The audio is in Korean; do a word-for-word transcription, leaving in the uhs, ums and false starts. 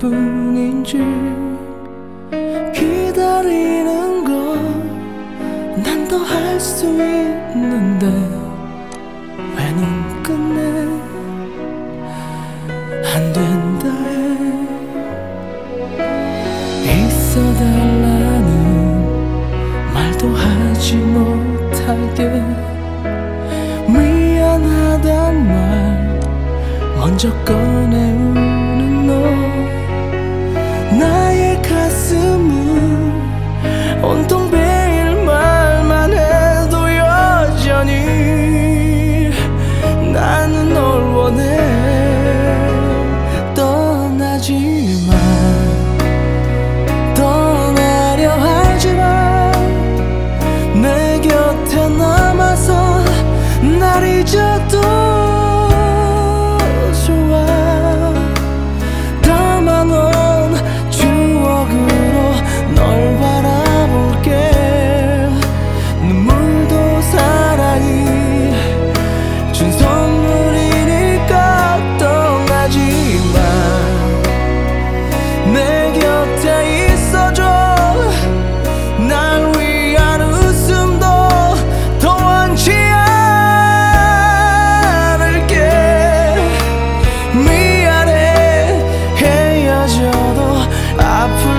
뿐인지 기다리는 건 난 더 할 수 있는데 왜 넌 끝내 안 된다 해 있어달라는 말도 하지 못하게 미안하단 말 먼저 꺼내우는 너 나의 가슴은 온통 베일 말만 해도 여전히 나는 널 원해 떠나지마 떠나려 하지마 내 곁에 남아서 날 잊어도 좋아 담아놓은 추억으로 널 바라볼게 눈물도 사랑이 준 선물이니까 떠나지마 내 곁에 있어줘 날 위한 웃음도 더 원치 않을게 미안해 헤어져도 아플